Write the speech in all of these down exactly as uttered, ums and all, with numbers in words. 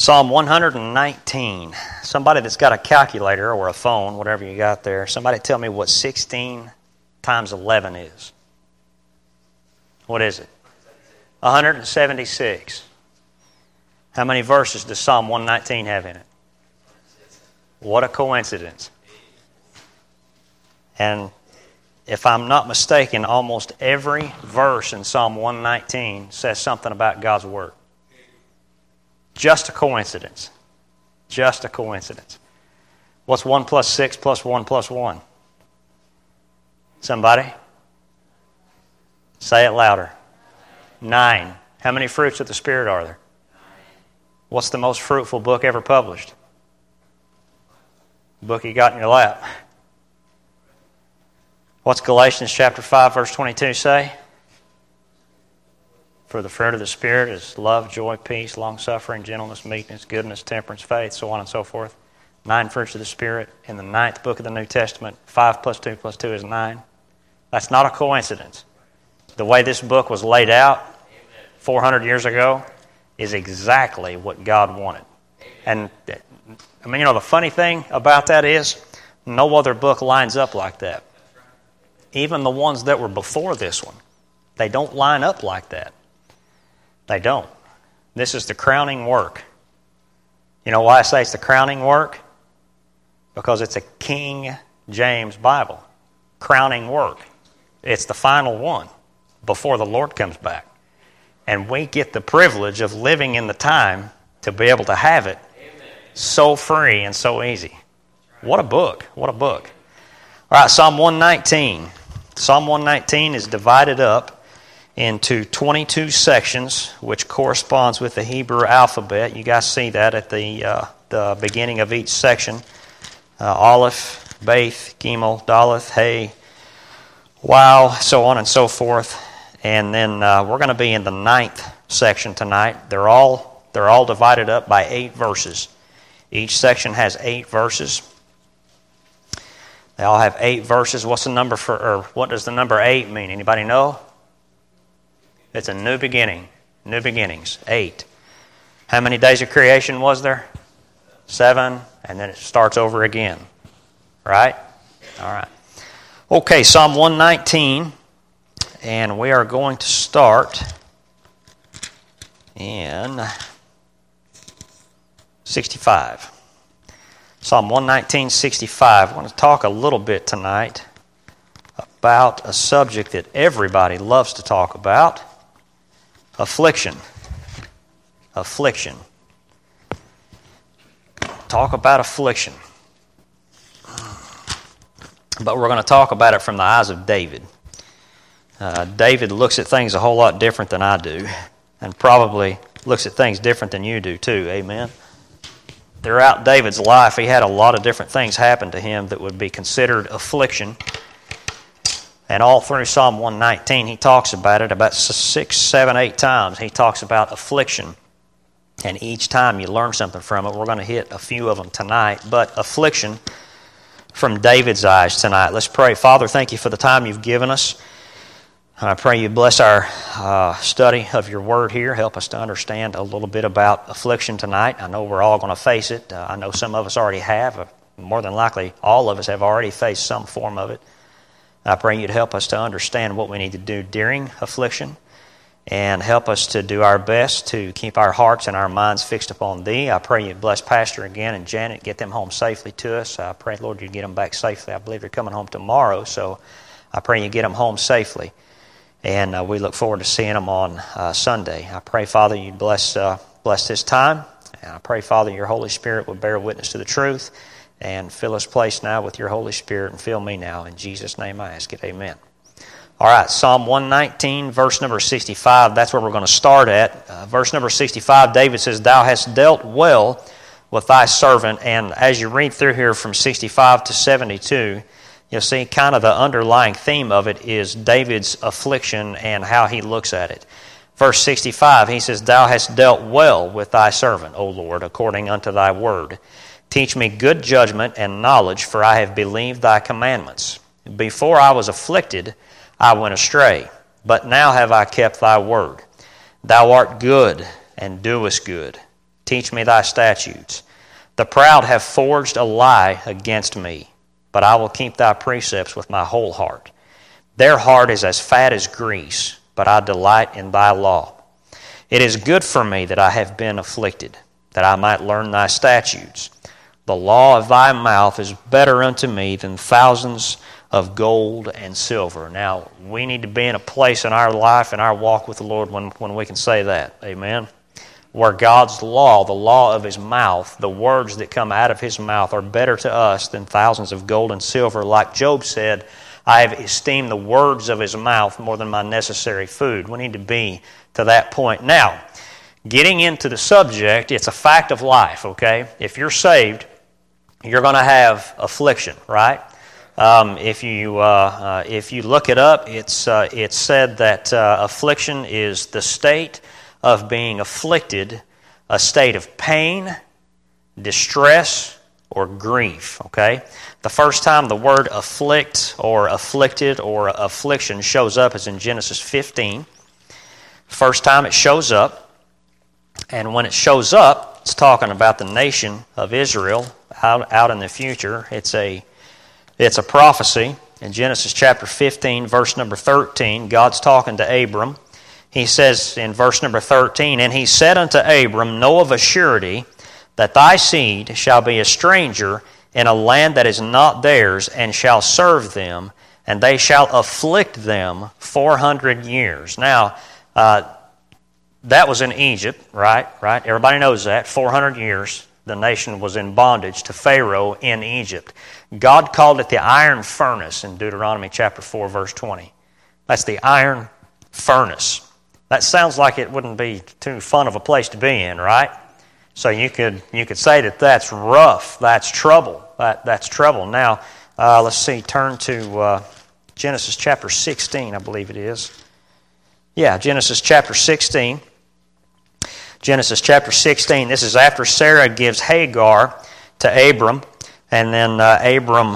Psalm one nineteen. Somebody that's got a calculator or a phone, whatever you got there, somebody tell me what sixteen times eleven is. What is it? one hundred seventy-six. How many verses does Psalm one nineteen have in it? What a coincidence. And if I'm not mistaken, almost every verse in Psalm one nineteen says something about God's Word. Just a coincidence. Just a coincidence. What's one plus six plus one plus one? Somebody? Say it louder. Nine. How many fruits of the Spirit are there? What's the most fruitful book ever published? The book you got in your lap. What's Galatians chapter five, verse twenty-two say? For the fruit of the Spirit is love, joy, peace, long-suffering, gentleness, meekness, goodness, temperance, faith, so on and so forth. Nine fruits of the Spirit in the ninth book of the New Testament. Five plus two plus two is nine. That's not a coincidence. The way this book was laid out four hundred years ago is exactly what God wanted. And, I mean, you know, the funny thing about that is no other book lines up like that. Even the ones that were before this one, they don't line up like that. They don't. This is the crowning work. You know why I say it's the crowning work? Because it's a King James Bible. Crowning work. It's the final one before the Lord comes back. And we get the privilege of living in the time to be able to have it so free and so easy. What a book. What a book. All right, Psalm one nineteen. Psalm one nineteen is divided up into twenty-two sections, which corresponds with the Hebrew alphabet. You guys see that at the uh, the beginning of each section. Uh, Aleph, Beth, Gimel, Daleth, Hey, Wow, so on and so forth. And then uh, we're going to be in the ninth section tonight. They're all they're all divided up by eight verses. Each section has eight verses. They all have eight verses. What's the number for? Or what does the number eight mean? Anybody know? It's a new beginning. New beginnings. Eight. How many days of creation was there? Seven. And then it starts over again. Right? All right. Okay, Psalm one nineteen. And we are going to start in sixty-five. Psalm one nineteen, sixty-five. I want to talk a little bit tonight about a subject that everybody loves to talk about. Affliction. Affliction. Talk about affliction. But we're going to talk about it from the eyes of David. Uh, David looks at things a whole lot different than I do, and probably looks at things different than you do too. Amen? Throughout David's life, he had a lot of different things happen to him that would be considered affliction. And all through Psalm one nineteen, he talks about it about six, seven, eight times. He talks about affliction. And each time you learn something from it. We're going to hit a few of them tonight. But affliction from David's eyes tonight. Let's pray. Father, thank you for the time you've given us. I pray you bless our uh, study of your word here. Help us to understand a little bit about affliction tonight. I know we're all going to face it. Uh, I know some of us already have. Uh, more than likely, all of us have already faced some form of it. I pray you'd help us to understand what we need to do during affliction and help us to do our best to keep our hearts and our minds fixed upon Thee. I pray you'd bless Pastor again and Janet, get them home safely to us. I pray, Lord, you'd get them back safely. I believe they're coming home tomorrow, so I pray you get them home safely. And uh, we look forward to seeing them on uh, Sunday. I pray, Father, you'd bless, uh, bless this time. And I pray, Father, your Holy Spirit would bear witness to the truth and fill this place now with your Holy Spirit and fill me now. In Jesus' name I ask it. Amen. All right, Psalm one nineteen, verse number sixty-five. That's where we're going to start at. Uh, verse number sixty-five, David says, Thou hast dealt well with thy servant. And as you read through here from sixty-five to seventy-two, you'll see kind of the underlying theme of it is David's affliction and how he looks at it. Verse sixty-five, he says, Thou hast dealt well with thy servant, O Lord, according unto thy word. Teach me good judgment and knowledge, for I have believed thy commandments. Before I was afflicted, I went astray, but now have I kept thy word. Thou art good and doest good. Teach me thy statutes. The proud have forged a lie against me, but I will keep thy precepts with my whole heart. Their heart is as fat as grease, but I delight in thy law. It is good for me that I have been afflicted, that I might learn thy statutes. The law of thy mouth is better unto me than thousands of gold and silver. Now, we need to be in a place in our life, in our walk with the Lord, when, when we can say that. Amen? Where God's law, the law of His mouth, the words that come out of His mouth are better to us than thousands of gold and silver. Like Job said, I have esteemed the words of His mouth more than my necessary food. We need to be to that point. Now, getting into the subject, it's a fact of life, okay? If you're saved, you're going to have affliction, right? Um, if you uh, uh, if you look it up, it's uh, it's said that uh, affliction is the state of being afflicted, a state of pain, distress, or grief. Okay, the first time the word afflict or afflicted or affliction shows up is in Genesis fifteen. First time it shows up, and when it shows up, it's talking about the nation of Israel out out in the future. It's a It's a prophecy in Genesis chapter fifteen, verse number thirteen. God's talking to Abram. He says in verse number thirteen, And he said unto Abram, Know of a surety that thy seed shall be a stranger in a land that is not theirs, and shall serve them, and they shall afflict them four hundred years. Now, uh, that was in Egypt, right? Right? Everybody knows that. four hundred years. The nation was in bondage to Pharaoh in Egypt. God called it the iron furnace in Deuteronomy chapter four, verse twenty. That's the iron furnace. That sounds like it wouldn't be too fun of a place to be in, right? So you could you could say that that's rough, that's trouble, that that's trouble. Now, uh, let's see, turn to uh, Genesis chapter sixteen, I believe it is. Yeah, Genesis chapter sixteen. Genesis chapter sixteen, this is after Sarah gives Hagar to Abram, and then uh, Abram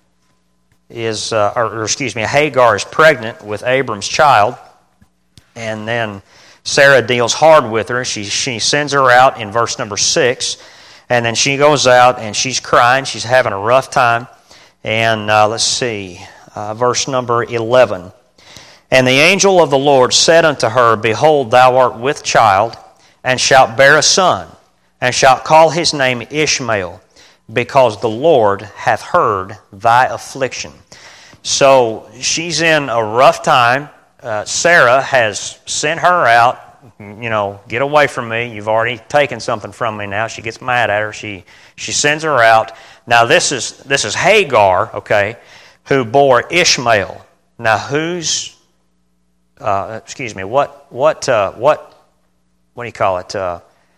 is, uh, or, or excuse me, Hagar is pregnant with Abram's child, and then Sarah deals hard with her. She, she sends her out in verse number six, and then she goes out and she's crying, she's having a rough time, and uh, let's see, uh, verse number eleven. And the angel of the Lord said unto her, Behold, thou art with child, and shalt bear a son, and shalt call his name Ishmael, because the Lord hath heard thy affliction. So she's in a rough time. Uh, Sarah has sent her out, you know, get away from me. You've already taken something from me now. She gets mad at her. She she sends her out. Now this is this is Hagar, okay, who bore Ishmael. Now who's, uh, excuse me, what what uh, what? What do you call it? Uh,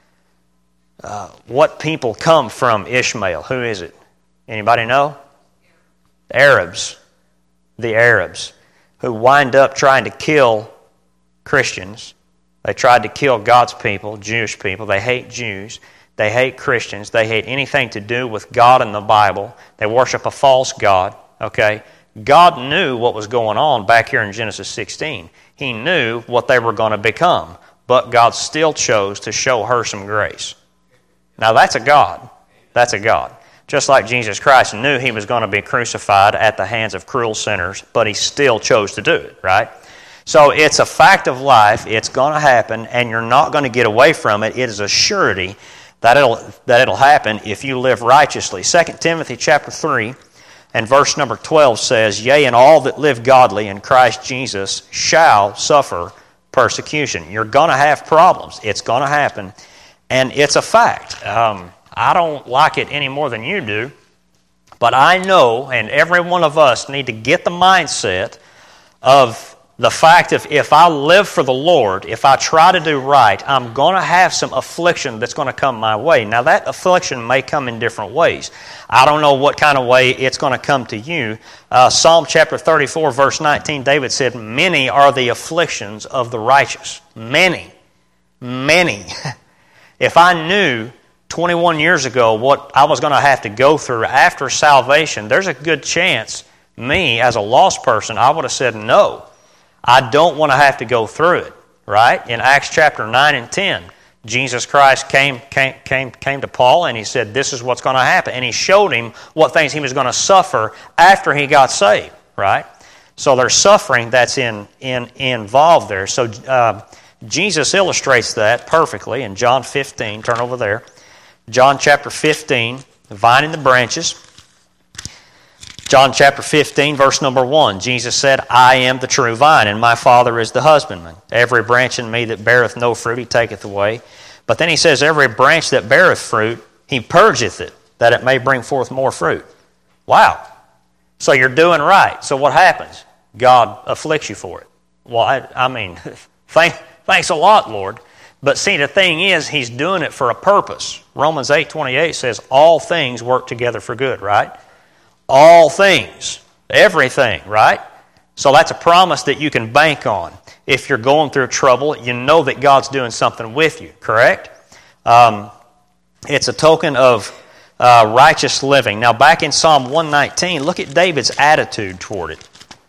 uh, what people come from Ishmael? Who is it? Anybody know? The Arabs. The Arabs, who wind up trying to kill Christians. They tried to kill God's people, Jewish people. They hate Jews. They hate Christians. They hate anything to do with God and the Bible. They worship a false god. Okay? God knew what was going on back here in Genesis sixteen. He knew what they were going to become. But God still chose to show her some grace. Now that's a God. That's a God. Just like Jesus Christ knew He was going to be crucified at the hands of cruel sinners, but He still chose to do it, right? So it's a fact of life. It's going to happen, and you're not going to get away from it. It is a surety that it'll, that it'll happen if you live righteously. Second Timothy chapter three and verse number twelve says, Yea, and all that live godly in Christ Jesus shall suffer persecution. You're going to have problems. It's going to happen. And it's a fact. Um, I don't like it any more than you do. But I know, and every one of us need to get the mindset of the fact of if I live for the Lord, if I try to do right, I'm going to have some affliction that's going to come my way. Now that affliction may come in different ways. I don't know what kind of way it's going to come to you. Uh, Psalm chapter thirty-four, verse nineteen, David said, Many are the afflictions of the righteous. Many. Many. If I knew twenty-one years ago what I was going to have to go through after salvation, there's a good chance me, as a lost person, I would have said no. I don't want to have to go through it, right? In Acts chapter nine and ten, Jesus Christ came, came, came, came to Paul and he said, this is what's going to happen. And he showed him what things he was going to suffer after he got saved, right? So there's suffering that's in, in, involved there. So uh, Jesus illustrates that perfectly in John fifteen. Turn over there. John chapter fifteen, the vine and the branches. John chapter fifteen, verse number one. Jesus said, I am the true vine, and my Father is the husbandman. Every branch in me that beareth no fruit, he taketh away. But then he says, every branch that beareth fruit, he purgeth it, that it may bring forth more fruit. Wow. So you're doing right. So what happens? God afflicts you for it. Well, I, I mean, thank, thanks a lot, Lord. But see, the thing is, he's doing it for a purpose. Romans eight twenty-eight says, all things work together for good, right? All things. Everything, right? So that's a promise that you can bank on. If you're going through trouble, you know that God's doing something with you, correct? Um, it's a token of uh, righteous living. Now, back in Psalm one nineteen, look at David's attitude toward it.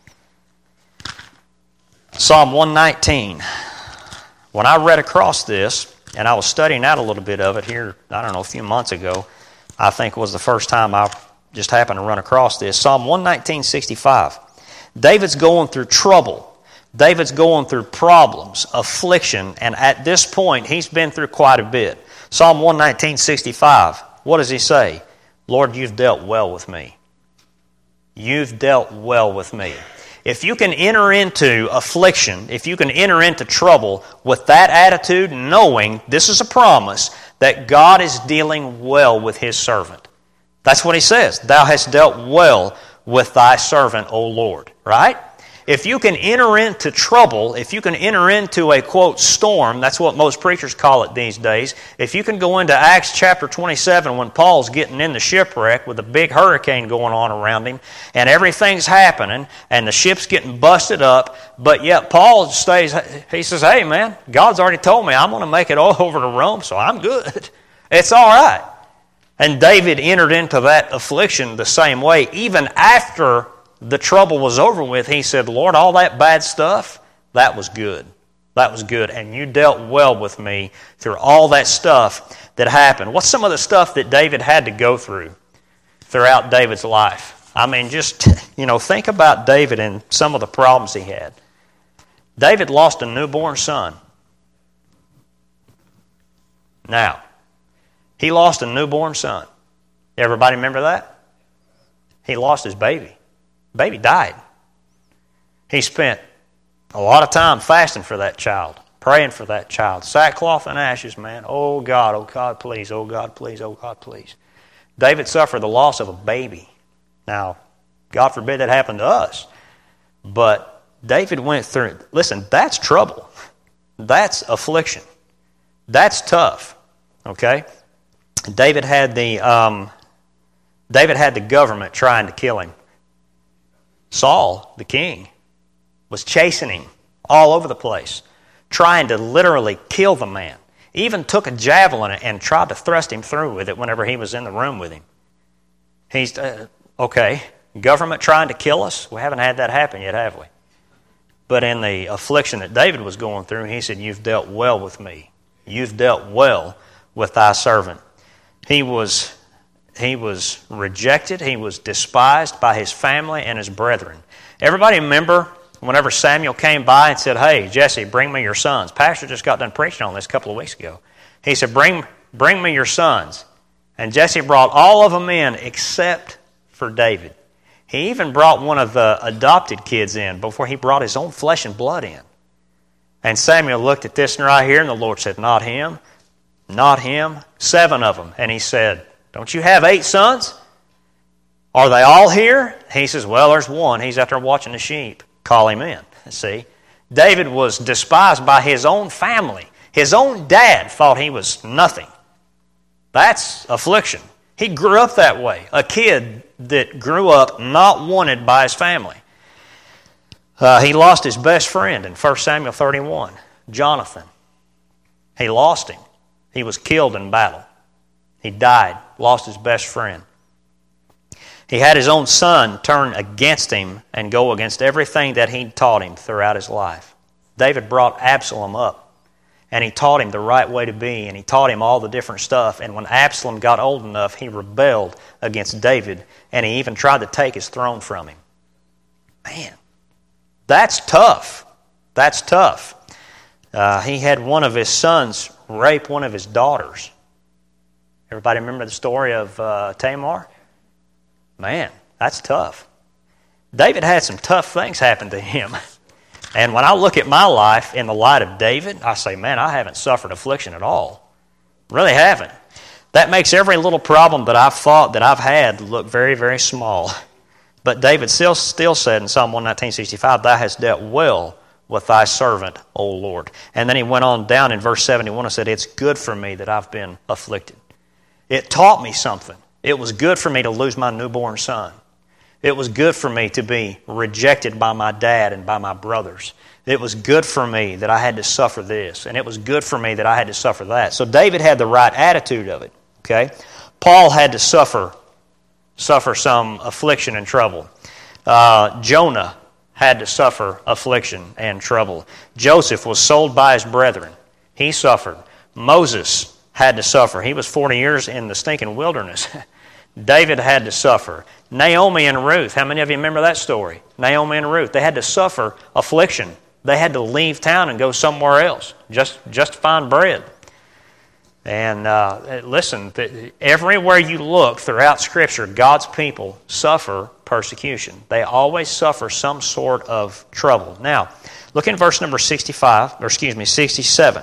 Psalm one nineteen. When I read across this, and I was studying out a little bit of it here, I don't know, a few months ago, I think it was the first time I just happened to run across this. Psalm one nineteen, sixty-five. David's going through trouble. David's going through problems, affliction, and at this point, he's been through quite a bit. Psalm one nineteen, sixty-five. What does he say? Lord, you've dealt well with me. You've dealt well with me. If you can enter into affliction, if you can enter into trouble with that attitude, knowing this is a promise that God is dealing well with His servant. That's what He says. Thou hast dealt well with thy servant, O Lord. Right? If you can enter into trouble, if you can enter into a, quote, storm, that's what most preachers call it these days. If you can go into Acts chapter twenty-seven when Paul's getting in the shipwreck with a big hurricane going on around him, and everything's happening, and the ship's getting busted up, but yet Paul stays, he says, hey man, God's already told me I'm going to make it all over to Rome, so I'm good. It's all right. And David entered into that affliction the same way, even after the trouble was over with. He said, Lord, all that bad stuff, that was good. That was good. And you dealt well with me through all that stuff that happened. What's some of the stuff that David had to go through throughout David's life? I mean, just, you know, think about David and some of the problems he had. David lost a newborn son. Now, he lost a newborn son. Everybody remember that? He lost his baby. Baby died. He spent a lot of time fasting for that child, praying for that child. Sackcloth and ashes, man. Oh God, oh God, please, oh God, please, oh God, please. David suffered the loss of a baby. Now, God forbid that happened to us. But David went through, listen, that's trouble. That's affliction. That's tough. Okay? David had the um, David had the government trying to kill him. Saul, the king, was chasing him all over the place, trying to literally kill the man. He even took a javelin and tried to thrust him through with it whenever he was in the room with him. He's, uh, okay, government trying to kill us? We haven't had that happen yet, have we? But in the affliction that David was going through, he said, you've dealt well with me. You've dealt well with thy servant. He was... He was rejected. He was despised by his family and his brethren. Everybody remember whenever Samuel came by and said, hey, Jesse, bring me your sons. Pastor just got done preaching on this a couple of weeks ago. He said, bring, bring me your sons. And Jesse brought all of them in except for David. He even brought one of the adopted kids in before he brought his own flesh and blood in. And Samuel looked at this right here, and the Lord said, not him, not him, seven of them. And he said, don't you have eight sons? Are they all here? He says, well, there's one. He's out there watching the sheep. Call him in. See? David was despised by his own family. His own dad thought he was nothing. That's affliction. He grew up that way. A kid that grew up not wanted by his family. Uh, he lost his best friend in First Samuel thirty-one, Jonathan. He lost him. He was killed in battle. He died, lost his best friend. He had his own son turn against him and go against everything that he taught him throughout his life. David brought Absalom up. And he taught him the right way to be, and he taught him all the different stuff. And when Absalom got old enough, he rebelled against David, and he even tried to take his throne from him. Man, that's tough. That's tough. Uh, he had one of his sons rape one of his daughters. Everybody remember the story of uh, Tamar? Man, that's tough. David had some tough things happen to him. And when I look at my life in the light of David, I say, man, I haven't suffered affliction at all. Really haven't. That makes every little problem that I've fought, that I've had, look very, very small. But David still, still said in Psalm one nineteen sixty-five, thou hast dealt well with thy servant, O Lord. And then he went on down in verse seventy-one and said, it's good for me that I've been afflicted. It taught me something. It was good for me to lose my newborn son. It was good for me to be rejected by my dad and by my brothers. It was good for me that I had to suffer this, and it was good for me that I had to suffer that. So David had the right attitude of it. Okay, Paul had to suffer, suffer some affliction and trouble. Uh, Jonah had to suffer affliction and trouble. Joseph was sold by his brethren. He suffered. Moses had to suffer. He was forty years in the stinking wilderness. David had to suffer. Naomi and Ruth, how many of you remember that story? Naomi and Ruth, they had to suffer affliction. They had to leave town and go somewhere else just, just to find bread. And uh, listen, everywhere you look throughout Scripture, God's people suffer persecution. They always suffer some sort of trouble. Now, look in verse number sixty-five, or excuse me, sixty-seven.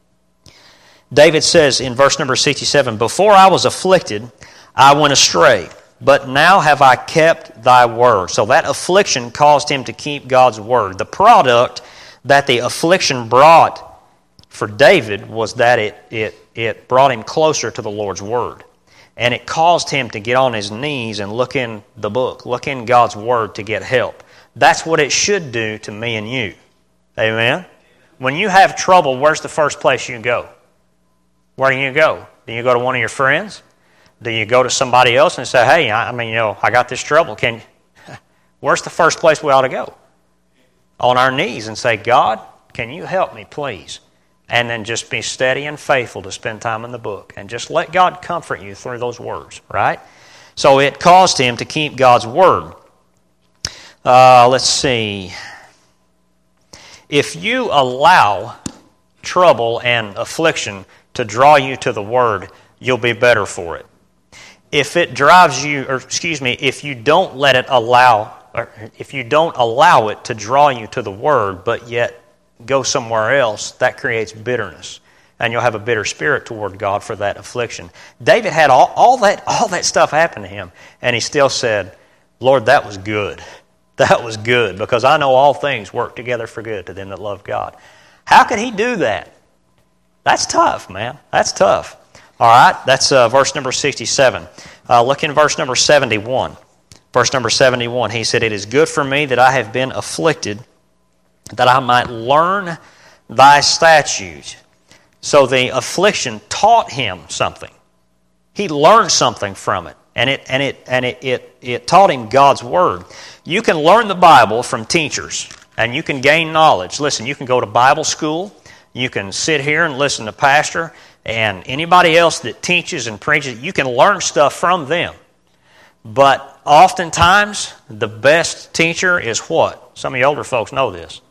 David says in verse number sixty-seven, before I was afflicted, I went astray, but now have I kept thy word. So that affliction caused him to keep God's word. The product that the affliction brought for David was that it, it, it brought him closer to the Lord's word. And it caused him to get on his knees and look in the book, look in God's word to get help. That's what it should do to me and you. Amen? When you have trouble, where's the first place you go? Where do you go? Do you go to one of your friends? Do you go to somebody else and say, hey, I mean, you know, I got this trouble. Can you? Where's the first place we ought to go? On our knees and say, God, can you help me, please? And then just be steady and faithful to spend time in the book. And just let God comfort you through those words, right? So it caused him to keep God's word. Uh, let's see. If you allow trouble and affliction to draw you to the word, you'll be better for it. If it drives you, or excuse me, if you don't let it allow, or if you don't allow it to draw you to the word, but yet go somewhere else, that creates bitterness. And you'll have a bitter spirit toward God for that affliction. David had all, all that all that stuff happen to him, and he still said, Lord, that was good. That was good, because I know all things work together for good to them that love God. How could he do that? That's tough, man. That's tough. All right, that's uh, verse number sixty-seven. Uh, look in verse number seventy-one. Verse number seventy-one, he said, it is good for me that I have been afflicted, that I might learn thy statutes. So the affliction taught him something. He learned something from it, and it and it and it it, it taught him God's word. You can learn the Bible from teachers, and you can gain knowledge. Listen, you can go to Bible school. You can sit here and listen to pastor and anybody else that teaches and preaches. You can learn stuff from them. But oftentimes, the best teacher is what? Some of you older folks know this.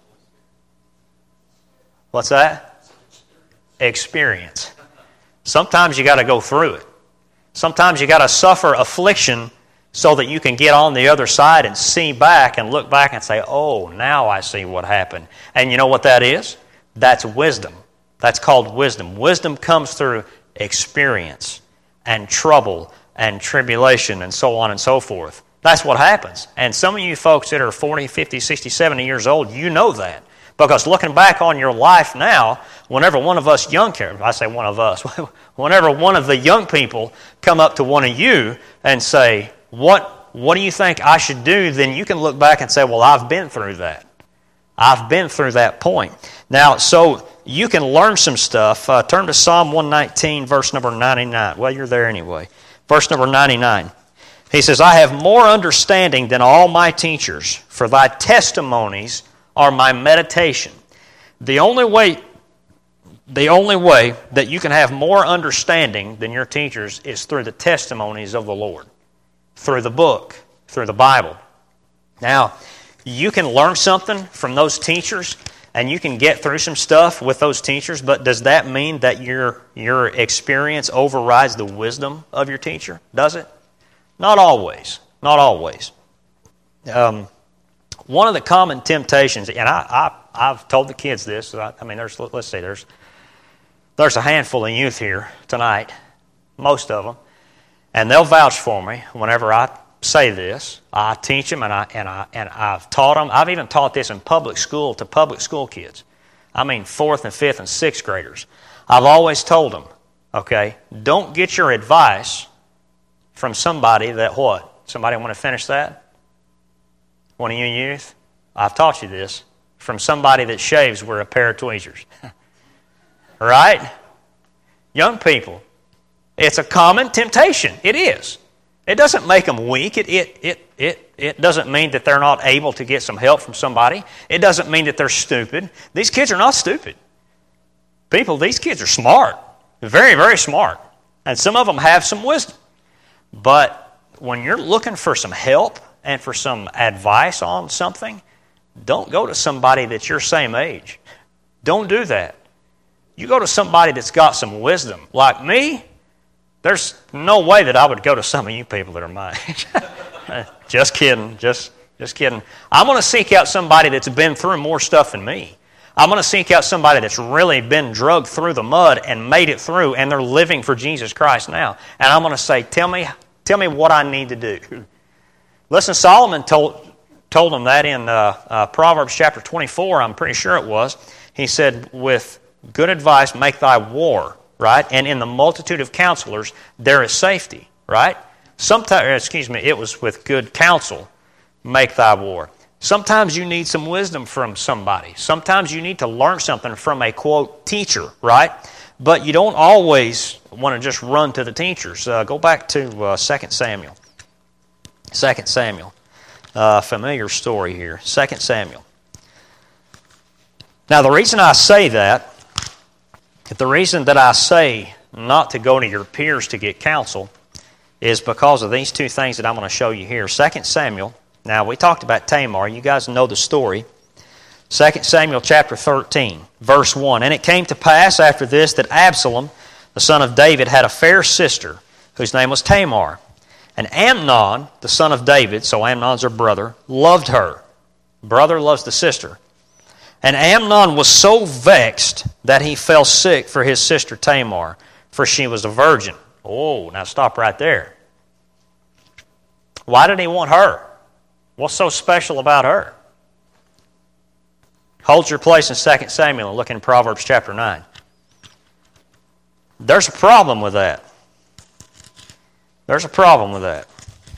What's that? Experience. Sometimes you got to go through it. Sometimes you got to suffer affliction so that you can get on the other side and see back and look back and say, oh, now I see what happened. And you know what that is? That's wisdom. That's called wisdom. Wisdom comes through experience and trouble and tribulation and so on and so forth. That's what happens. And some of you folks that are forty, fifty, sixty, seventy years old, you know that. Because looking back on your life now, whenever one of us young, I say one of us, whenever one of the young people come up to one of you and say, what, what do you think I should do? Then you can look back and say, well, I've been through that. I've been through that point. Now, so you can learn some stuff. Uh, turn to Psalm one nineteen, verse number ninety-nine. Well, you're there anyway. Verse number ninety-nine. He says, I have more understanding than all my teachers, for thy testimonies are my meditation. The only way the only way that you can have more understanding than your teachers is through the testimonies of the Lord, through the book, through the Bible. Now, you can learn something from those teachers, and you can get through some stuff with those teachers, but does that mean that your, your experience overrides the wisdom of your teacher? Does it? Not always. Not always. Um, one of the common temptations, and I, I, I've told the kids this, I, I mean, there's, let's say there's, there's a handful of youth here tonight, most of them, and they'll vouch for me whenever I say this. I teach them, and I and I and I've taught them. I've even taught this in public school to public school kids. I mean, fourth and fifth and sixth graders. I've always told them, okay, don't get your advice from somebody that what? Somebody want to finish that? One of you youth? I've taught you this. From somebody that shaves with a pair of tweezers. Right? Young people, it's a common temptation. It is. It doesn't make them weak. It, it, it, it, it doesn't mean that they're not able to get some help from somebody. It doesn't mean that they're stupid. These kids are not stupid. People, these kids are smart. Very, very smart. And some of them have some wisdom. But when you're looking for some help and for some advice on something, don't go to somebody that's your same age. Don't do that. You go to somebody that's got some wisdom. Like me, there's no way that I would go to some of you people that are my age. Just kidding. Just, just kidding. I'm going to seek out somebody that's been through more stuff than me. I'm going to seek out somebody that's really been drugged through the mud and made it through, and they're living for Jesus Christ now. And I'm going to say, tell me, tell me what I need to do. Listen, Solomon told, told him that in uh, uh, Proverbs chapter twenty-four, I'm pretty sure it was. He said, with good advice, make thy war. Right? And in the multitude of counselors, there is safety. Right? Sometimes, excuse me, it was with good counsel, make thy war. Sometimes you need some wisdom from somebody. Sometimes you need to learn something from a, quote, teacher. Right? But you don't always want to just run to the teachers. Uh, go back to uh, Second Samuel. Second Samuel. Uh, familiar story here. Second Samuel. Now, the reason I say that, the reason that I say not to go to your peers to get counsel is because of these two things that I'm going to show you here. Second Samuel. Now, we talked about Tamar. You guys know the story. Second Samuel chapter thirteen, verse one. And it came to pass after this that Absalom, the son of David, had a fair sister whose name was Tamar. And Amnon, the son of David, so Amnon's her brother, loved her. Brother loves the sister. And Amnon was so vexed that he fell sick for his sister Tamar, for she was a virgin. Oh, now stop right there. Why did he want her? What's so special about her? Hold your place in Second Samuel and look in Proverbs chapter nine. There's a problem with that. There's a problem with that.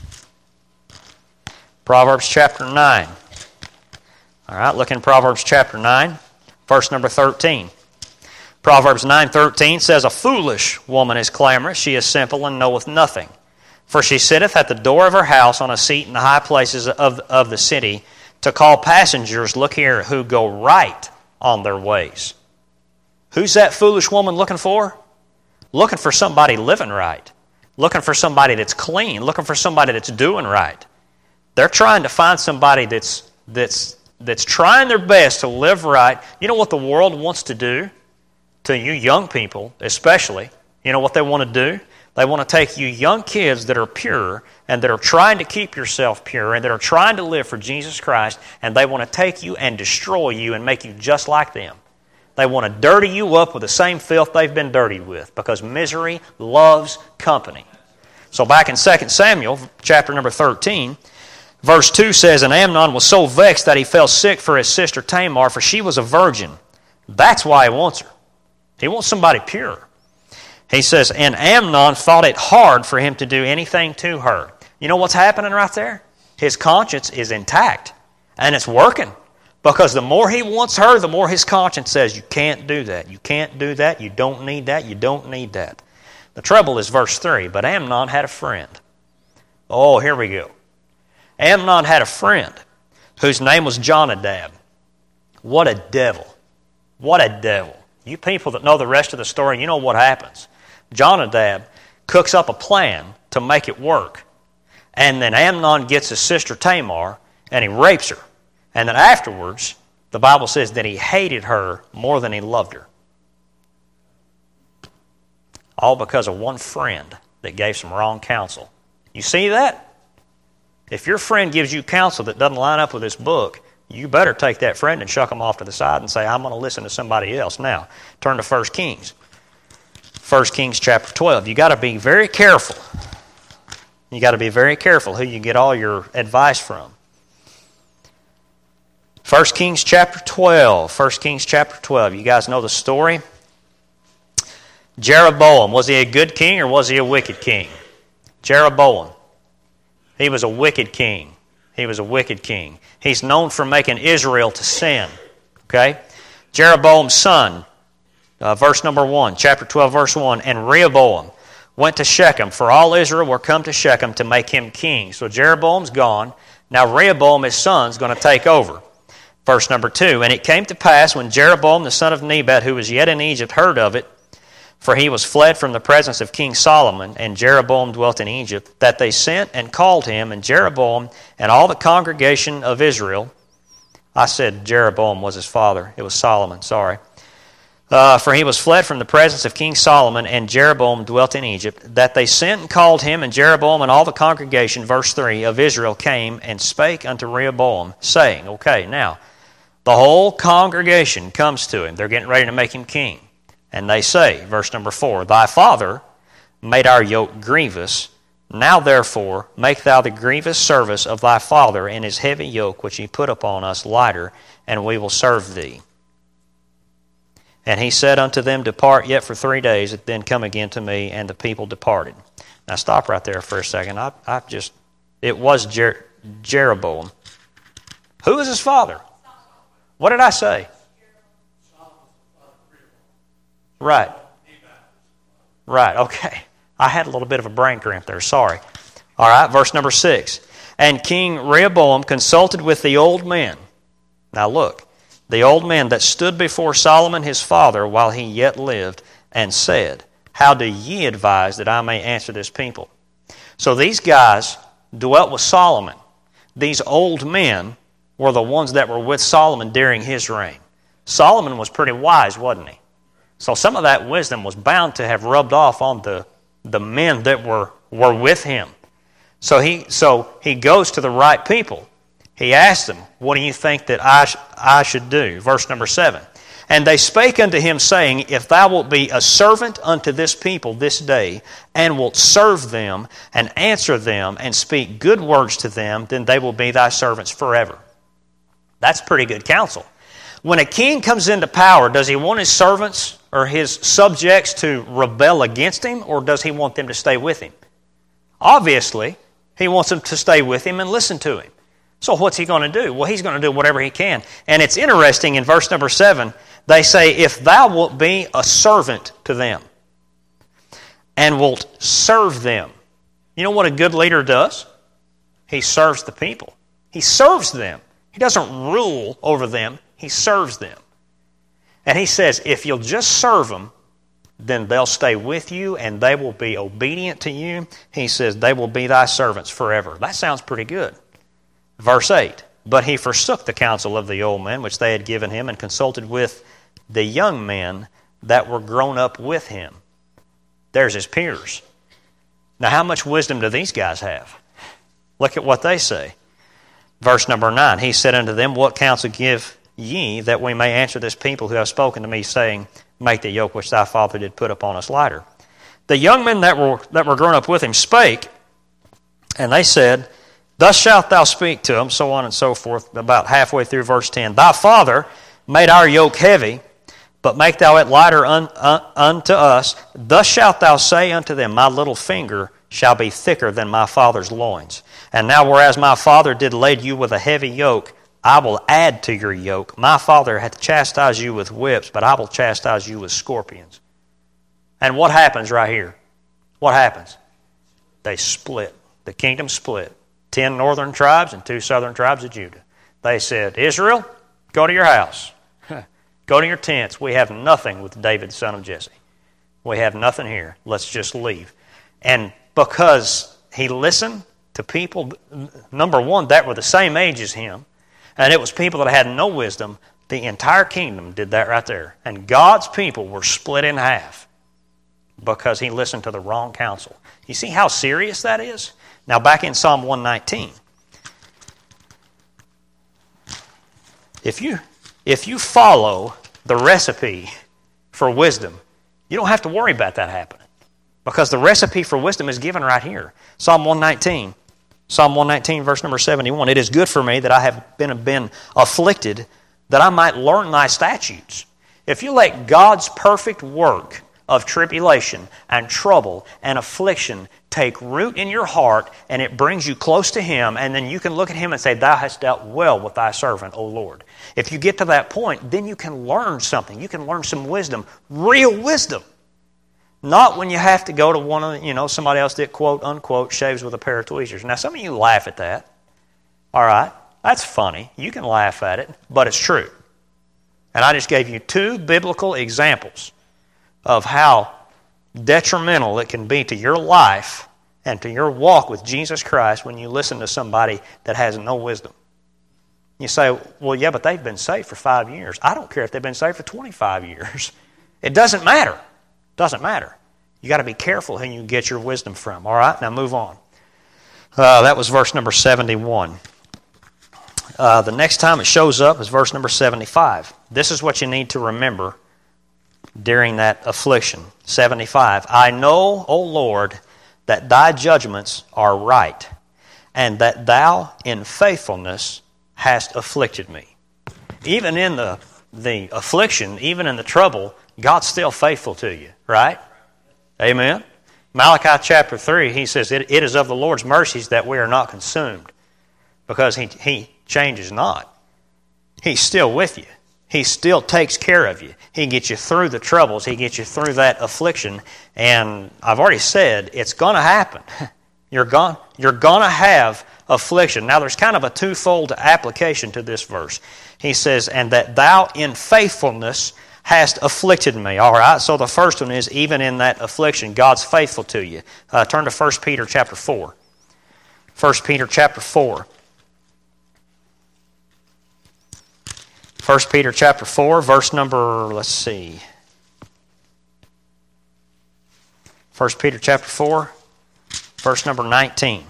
Proverbs chapter nine. All right, look in Proverbs chapter nine, verse number thirteen. Proverbs nine thirteen says, a foolish woman is clamorous, she is simple and knoweth nothing. For she sitteth at the door of her house on a seat in the high places of, of the city, to call passengers, look here, who go right on their ways. Who's that foolish woman looking for? Looking for somebody living right. Looking for somebody that's clean. Looking for somebody that's doing right. They're trying to find somebody that's that's that's trying their best to live right. You know what the world wants to do to you young people, especially? You know what they want to do? They want to take you young kids that are pure and that are trying to keep yourself pure and that are trying to live for Jesus Christ, and they want to take you and destroy you and make you just like them. They want to dirty you up with the same filth they've been dirtied with, because misery loves company. So back in Second Samuel, chapter number thirteen, verse two says, and Amnon was so vexed that he fell sick for his sister Tamar, for she was a virgin. That's why he wants her. He wants somebody pure. He says, and Amnon thought it hard for him to do anything to her. You know what's happening right there? His conscience is intact, and it's working. Because the more he wants her, the more his conscience says, you can't do that, you can't do that, you don't need that, you don't need that. The trouble is verse three, but Amnon had a friend. Oh, here we go. Amnon had a friend whose name was Jonadab. What a devil. What a devil. You people that know the rest of the story, you know what happens. Jonadab cooks up a plan to make it work. And then Amnon gets his sister Tamar, and he rapes her. And then afterwards, the Bible says that he hated her more than he loved her. All because of one friend that gave some wrong counsel. You see that? If your friend gives you counsel that doesn't line up with this book, you better take that friend and shuck him off to the side and say, I'm going to listen to somebody else. Now, turn to First Kings. First Kings chapter twelve. You got to be very careful. You got to be very careful who you get all your advice from. First Kings chapter twelve. First Kings chapter twelve. You guys know the story? Jeroboam, was he a good king or was he a wicked king? Jeroboam. He was a wicked king. He was a wicked king. He's known for making Israel to sin. Okay? Jeroboam's son, uh, verse number one, chapter twelve, verse one, and Rehoboam went to Shechem, for all Israel were come to Shechem to make him king. So Jeroboam's gone. Now Rehoboam, his son's going to take over. Verse number two, and it came to pass when Jeroboam, the son of Nebat, who was yet in Egypt, heard of it, for he was fled from the presence of King Solomon, and Jeroboam dwelt in Egypt, that they sent and called him, and Jeroboam and all the congregation of Israel, I said Jeroboam was his father, it was Solomon, sorry, uh, for he was fled from the presence of King Solomon, and Jeroboam dwelt in Egypt, that they sent and called him, and Jeroboam and all the congregation, verse three, of Israel came and spake unto Rehoboam, saying, okay, now, the whole congregation comes to him, they're getting ready to make him king. And they say, verse number four, thy father made our yoke grievous. Now therefore make thou the grievous service of thy father and his heavy yoke which he put upon us lighter, and we will serve thee. And he said unto them, depart yet for three days, then come again to me. And the people departed. Now stop right there for a second. I, I just, it was Jer- Jeroboam. Who is his father? What did I say? Right. Right, okay. I had a little bit of a brain cramp there, sorry. All right, verse number six. And King Rehoboam consulted with the old men. Now look, the old men that stood before Solomon his father while he yet lived, and said, how do ye advise that I may answer this people? So these guys dwelt with Solomon. These old men were the ones that were with Solomon during his reign. Solomon was pretty wise, wasn't he? So some of that wisdom was bound to have rubbed off on the, the men that were, were with him. So he, so he goes to the right people. He asked them, what do you think that I, sh- I should do? Verse number seven. And they spake unto him, saying, if thou wilt be a servant unto this people this day, and wilt serve them, and answer them, and speak good words to them, then they will be thy servants forever. That's pretty good counsel. When a king comes into power, does he want his servants or his subjects to rebel against him, or does he want them to stay with him? Obviously, he wants them to stay with him and listen to him. So what's he going to do? Well, he's going to do whatever he can. And it's interesting, in verse number seven, they say, if thou wilt be a servant to them, and wilt serve them. You know what a good leader does? He serves the people. He serves them. He doesn't rule over them. He serves them. And he says, if you'll just serve them, then they'll stay with you and they will be obedient to you. He says, they will be thy servants forever. That sounds pretty good. Verse eight, but he forsook the counsel of the old men which they had given him, and consulted with the young men that were grown up with him. There's his peers. Now how much wisdom do these guys have? Look at what they say. Verse number nine, he said unto them, what counsel give ye, that we may answer this people who have spoken to me, saying, make the yoke which thy father did put upon us lighter? The young men that were that were grown up with him spake, and they said, thus shalt thou speak to them, so on and so forth, about halfway through verse ten. Thy father made our yoke heavy, but make thou it lighter un, un, unto us. Thus shalt thou say unto them, my little finger shall be thicker than my father's loins. And now whereas my father did lade you with a heavy yoke, I will add to your yoke. My father hath chastised you with whips, but I will chastise you with scorpions. And what happens right here? What happens? They split. The kingdom split. Ten northern tribes and two southern tribes of Judah. They said, Israel, go to your house. Go to your tents. We have nothing with David, son of Jesse. We have nothing here. Let's just leave. And because he listened to people, number one, that were the same age as him, and it was people that had no wisdom, the entire kingdom did that right there. And God's people were split in half because he listened to the wrong counsel. You see how serious that is? Now back in Psalm one nineteen. If you, if you follow the recipe for wisdom, you don't have to worry about that happening. Because the recipe for wisdom is given right here. Psalm one nineteen. Psalm one nineteen, verse number seventy-one. It is good for me that I have been, been afflicted, that I might learn thy statutes. If you let God's perfect work of tribulation and trouble and affliction take root in your heart, and it brings you close to Him, and then you can look at Him and say, Thou hast dealt well with thy servant, O Lord. If you get to that point, then you can learn something. You can learn some wisdom, real wisdom. Not when you have to go to one of the, you know, somebody else that, quote, unquote, shaves with a pair of tweezers. Now, some of you laugh at that. All right, that's funny. You can laugh at it, but it's true. And I just gave you two biblical examples of how detrimental it can be to your life and to your walk with Jesus Christ when you listen to somebody that has no wisdom. You say, well, yeah, but they've been saved for five years. I don't care if they've been saved for twenty-five years. It doesn't matter. It doesn't matter. You got to be careful who you get your wisdom from. All right, now move on. Uh, that was verse number seventy-one. Uh, the next time it shows up is verse number seventy-five. This is what you need to remember during that affliction. seventy-five. I know, O Lord, that thy judgments are right, and that thou in faithfulness hast afflicted me. Even in the, the affliction, even in the trouble, God's still faithful to you, right? Amen? Malachi chapter three, he says, it, it is of the Lord's mercies that we are not consumed, because he, he changes not. He's still with you. He still takes care of you. He gets you through the troubles. He gets you through that affliction. And I've already said, it's going to happen. You're going, you're going to have affliction. Now, there's kind of a twofold application to this verse. He says, and that thou in faithfulness hast afflicted me. All right, so the first one is, even in that affliction, God's faithful to you. Uh, turn to First Peter chapter four. First Peter chapter four. First Peter chapter four, verse number, let's see. First Peter chapter four, verse number nineteen.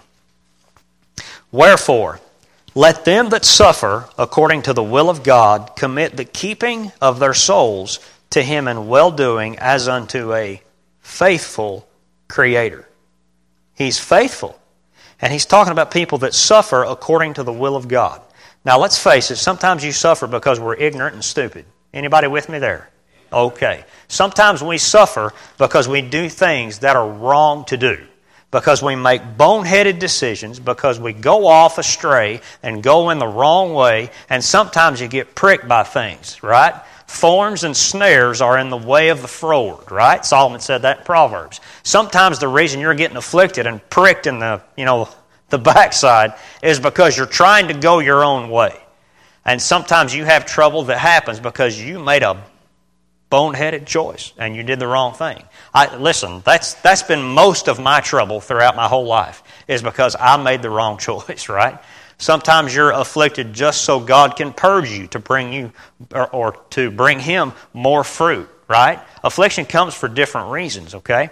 Wherefore, let them that suffer according to the will of God commit the keeping of their souls to Him in well-doing as unto a faithful Creator. He's faithful. And He's talking about people that suffer according to the will of God. Now, let's face it, sometimes you suffer because we're ignorant and stupid. Anybody with me there? Okay. Sometimes we suffer because we do things that are wrong to do. Because we make boneheaded decisions, because we go off astray and go in the wrong way, and sometimes you get pricked by things, right? Thorns and snares are in the way of the froward, right? Solomon said that in Proverbs. Sometimes the reason you're getting afflicted and pricked in the, you know, the backside is because you're trying to go your own way. And sometimes you have trouble that happens because you made a boneheaded choice and you did the wrong thing. I, listen, that's that's been most of my trouble throughout my whole life, is because I made the wrong choice, right? Sometimes you're afflicted just so God can purge you to bring you, or, or to bring Him more fruit, right? Affliction comes for different reasons, okay?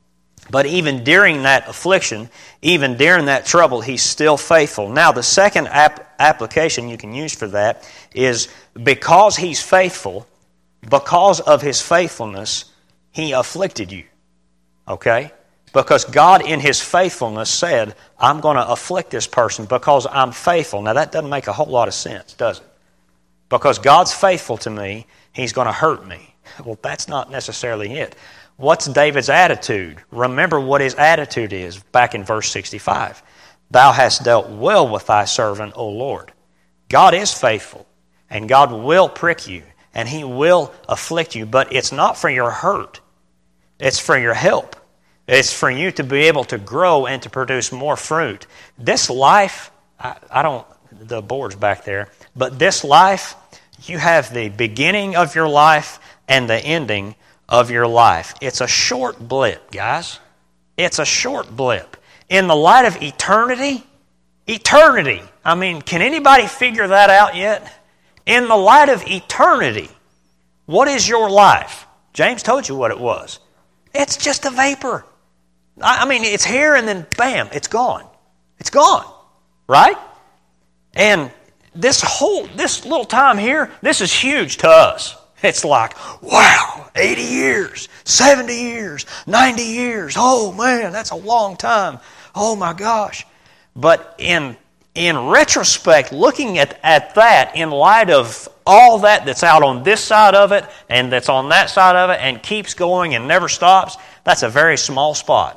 But even during that affliction, even during that trouble, He's still faithful. Now, the second ap- application you can use for that is, because He's faithful, because of His faithfulness, He afflicted you. Okay? Because God in His faithfulness said, I'm going to afflict this person because I'm faithful. Now, that doesn't make a whole lot of sense, does it? Because God's faithful to me, He's going to hurt me. Well, that's not necessarily it. What's David's attitude? Remember what his attitude is back in verse sixty-five. Thou hast dealt well with thy servant, O Lord. God is faithful, and God will prick you, and He will afflict you, but it's not for your hurt. It's for your help. It's for you to be able to grow and to produce more fruit. This life, I, I don't, the board's back there, but this life, You have the beginning of your life and the ending of your life. It's a short blip, guys. It's a short blip. In the light of eternity, eternity, I mean, can anybody figure that out yet? In the light of eternity, what is your life? James told you what it was. It's just a vapor. I mean, it's here and then bam, it's gone. It's gone, right? And this whole, this little time here, this is huge to us. It's like, wow, eighty years, seventy years, ninety years. Oh man, that's a long time. Oh my gosh. But in in retrospect, looking at, at that in light of all that that's out on this side of it and that's on that side of it and keeps going and never stops, that's a very small spot.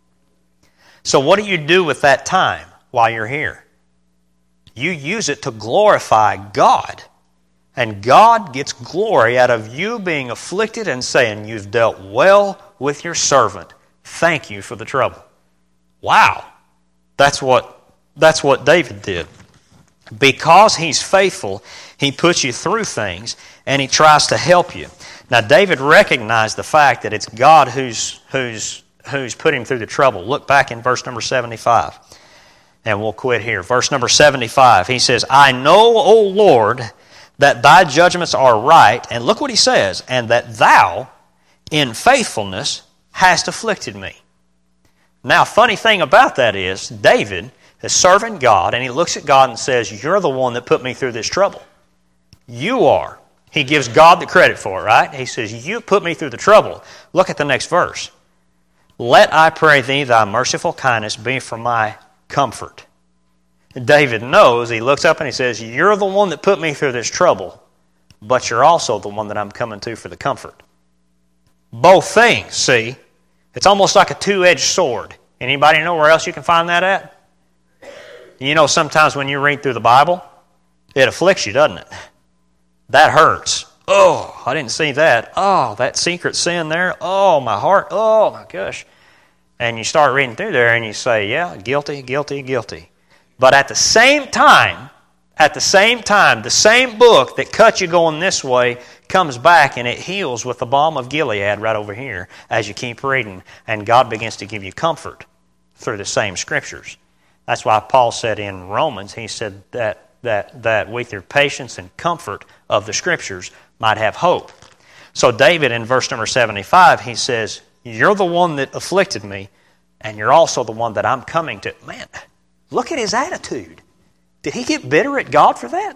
So what do you do with that time while you're here? You use it to glorify God. And God gets glory out of you being afflicted and saying, you've dealt well with your servant. Thank you for the trouble. Wow. That's what, that's what David did. Because he's faithful, he puts you through things and he tries to help you. Now, David recognized the fact that it's God who's, who's, who's put him through the trouble. Look back in verse number seventy-five. And we'll quit here. Verse number seventy-five. He says, I know, O Lord, that thy judgments are right, and look what he says, and that thou, in faithfulness, hast afflicted me. Now, funny thing about that is, David is serving God, and he looks at God and says, you're the one that put me through this trouble. You are. He gives God the credit for it, right? He says, you put me through the trouble. Look at the next verse. Let, I pray thee, thy merciful kindness be for my comfort. David knows, he looks up and he says, you're the one that put me through this trouble, but you're also the one that I'm coming to for the comfort. Both things, see? It's almost like a two-edged sword. Anybody know where else you can find that at? You know, sometimes when you read through the Bible, it afflicts you, doesn't it? That hurts. Oh, I didn't see that. Oh, that secret sin there. Oh, my heart. Oh, my gosh. And you start reading through there and you say, yeah, guilty, guilty, guilty. But at the same time, at the same time, the same book that cut you going this way comes back and it heals with the balm of Gilead right over here as you keep reading. And God begins to give you comfort through the same scriptures. That's why Paul said in Romans, he said that, that, that with your patience and comfort of the scriptures might have hope. So David in verse number seventy-five, he says, you're the one that afflicted me and you're also the one that I'm coming to. Man, look at his attitude. Did he get bitter at God for that?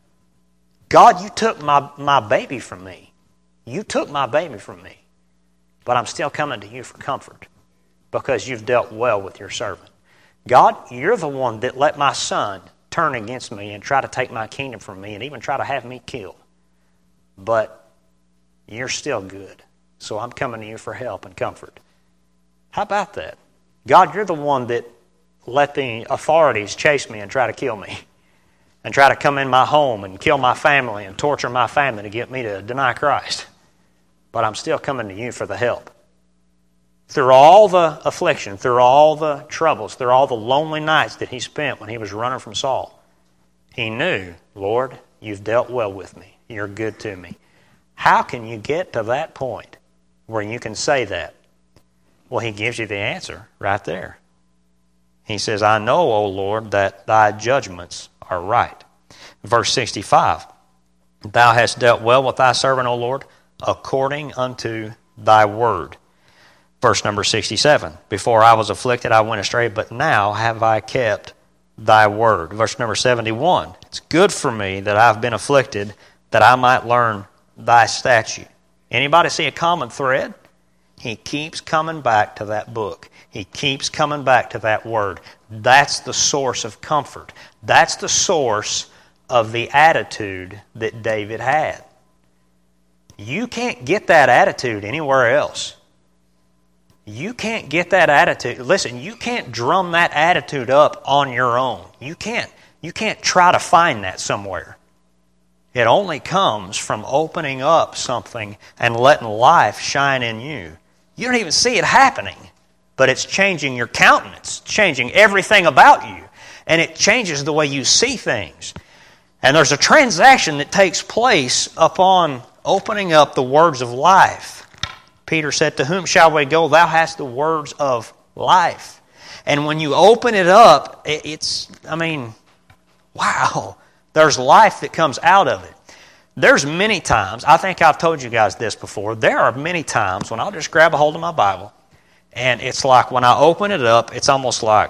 God, you took my, my baby from me. You took my baby from me. But I'm still coming to you for comfort because you've dealt well with your servant. God, you're the one that let my son turn against me and try to take my kingdom from me and even try to have me killed. But you're still good. So I'm coming to you for help and comfort. How about that? God, you're the one that let the authorities chase me and try to kill me and try to come in my home and kill my family and torture my family to get me to deny Christ. But I'm still coming to you for the help. Through all the affliction, through all the troubles, through all the lonely nights that he spent when he was running from Saul, he knew, Lord, you've dealt well with me. You're good to me. How can you get to that point where you can say that? Well, he gives you the answer right there. He says, I know, O Lord, that thy judgments are right. Verse sixty-five, thou hast dealt well with thy servant, O Lord, according unto thy word. Verse number sixty-seven, before I was afflicted, I went astray, but now have I kept thy word. Verse number seventy-one, it's good for me that I've been afflicted, that I might learn thy statute. Anybody see a common thread? He keeps coming back to that book. He keeps coming back to that word. That's the source of comfort. That's the source of the attitude that David had. You can't get that attitude anywhere else. You can't get that attitude. Listen, you can't drum that attitude up on your own. You can't. You can't try to find that somewhere. It only comes from opening up something and letting life shine in you. You don't even see it happening, but it's changing your countenance, changing everything about you, and it changes the way you see things. And there's a transaction that takes place upon opening up the words of life. Peter said, "To whom shall we go? Thou hast the words of life." And when you open it up, it's, I mean, wow, there's life that comes out of it. There's many times, I think I've told you guys this before, there are many times when I'll just grab a hold of my Bible, and it's like when I open it up, it's almost like,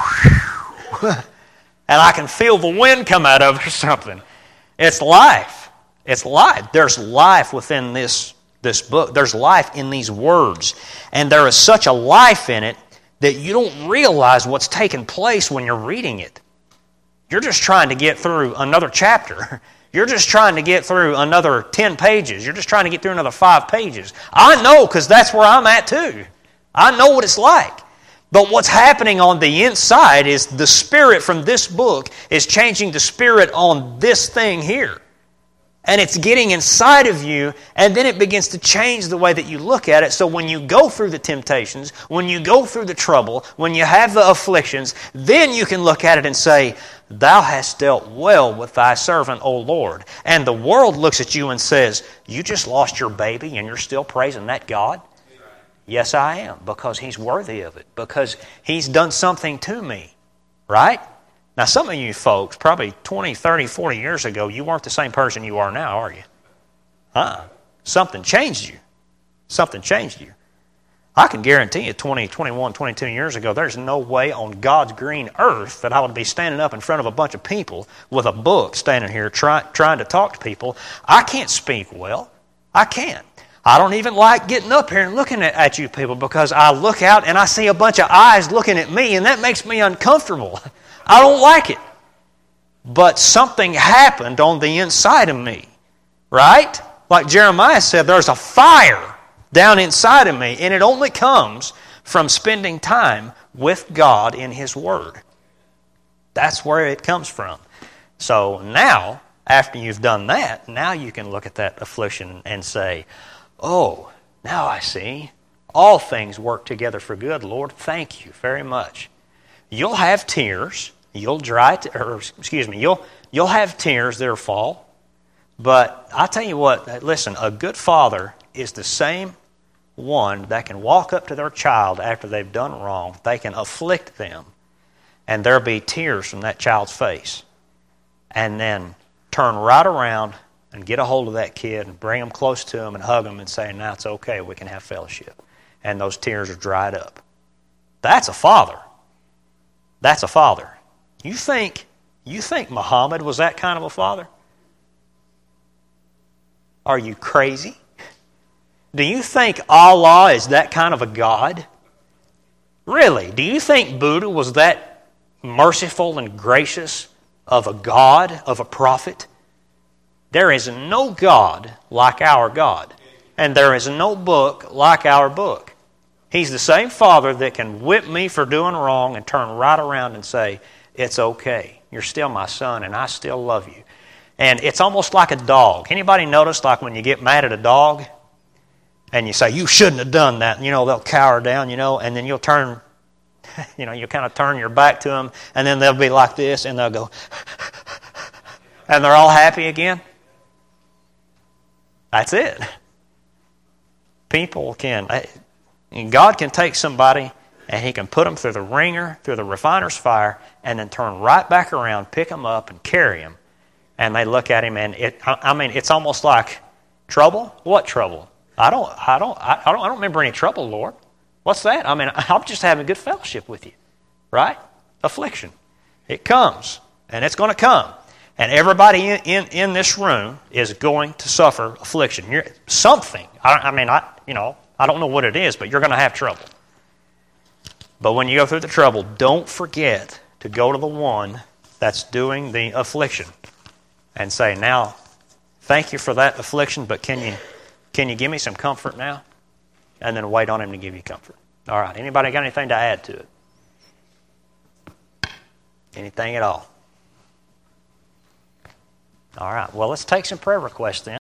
and I can feel the wind come out of it or something. It's life. It's life. There's life within this, this book. There's life in these words. And there is such a life in it that you don't realize what's taking place when you're reading it. You're just trying to get through another chapter. You're just trying to get through another ten pages. You're just trying to get through another five pages. I know, because that's where I'm at too. I know what it's like. But what's happening on the inside is the Spirit from this book is changing the Spirit on this thing here. And it's getting inside of you, and then it begins to change the way that you look at it. So when you go through the temptations, when you go through the trouble, when you have the afflictions, then you can look at it and say, "Thou hast dealt well with thy servant, O Lord." And the world looks at you and says, "You just lost your baby and you're still praising that God?" Yes, I am, because He's worthy of it, because He's done something to me, right? Now, some of you folks, probably twenty, thirty, forty years ago, you weren't the same person you are now, are you? Uh-uh. Something changed you. Something changed you. I can guarantee you twenty, twenty-one, twenty-two years ago, there's no way on God's green earth that I would be standing up in front of a bunch of people with a book standing here try, trying to talk to people. I can't speak well. I can't. I don't even like getting up here and looking at, at you people, because I look out and I see a bunch of eyes looking at me, and that makes me uncomfortable. I don't like it. But something happened on the inside of me, right? Like Jeremiah said, there's a fire down inside of me, and it only comes from spending time with God in His Word. That's where it comes from. So now, after you've done that, now you can look at that affliction and say, "Oh, now I see. All things work together for good, Lord. Thank you very much." You'll have tears. You'll dry, t- or excuse me, you'll you'll have tears that'll fall. But I tell you what, listen, a good father is the same one that can walk up to their child after they've done wrong. They can afflict them, and there'll be tears from that child's face. And then turn right around and get a hold of that kid and bring them close to him and hug them and say, "Now it's okay, we can have fellowship." And those tears are dried up. That's a father. That's a father. You think, you think Muhammad was that kind of a father? Are you crazy? Do you think Allah is that kind of a God? Really? Do you think Buddha was that merciful and gracious of a God, of a prophet? There is no God like our God. And there is no book like our book. He's the same Father that can whip me for doing wrong and turn right around and say, "It's okay. You're still my son and I still love you." And it's almost like a dog. Anybody notice, like when you get mad at a dog and you say, "You shouldn't have done that," and, you know, they'll cower down, you know, and then you'll turn, you know, you'll kind of turn your back to them, and then they'll be like this and they'll go, and they're all happy again? That's it. People can... And God can take somebody and He can put them through the ringer, through the refiner's fire, and then turn right back around, pick them up, and carry them. And they look at Him, and it, I mean, it's almost like, trouble? What trouble? I don't, I don't, I don't, I don't remember any trouble, Lord. What's that? I mean, I'm just having good fellowship with you, right? Affliction, it comes, and it's going to come, and everybody in, in, in this room is going to suffer affliction. You're, something. I, I mean, I, you know. I don't know what it is, but you're going to have trouble. But when you go through the trouble, don't forget to go to the one that's doing the affliction and say, "Now, thank you for that affliction, but can you can you give me some comfort now?" And then wait on Him to give you comfort. All right. Anybody got anything to add to it? Anything at all? All right. Well, let's take some prayer requests then.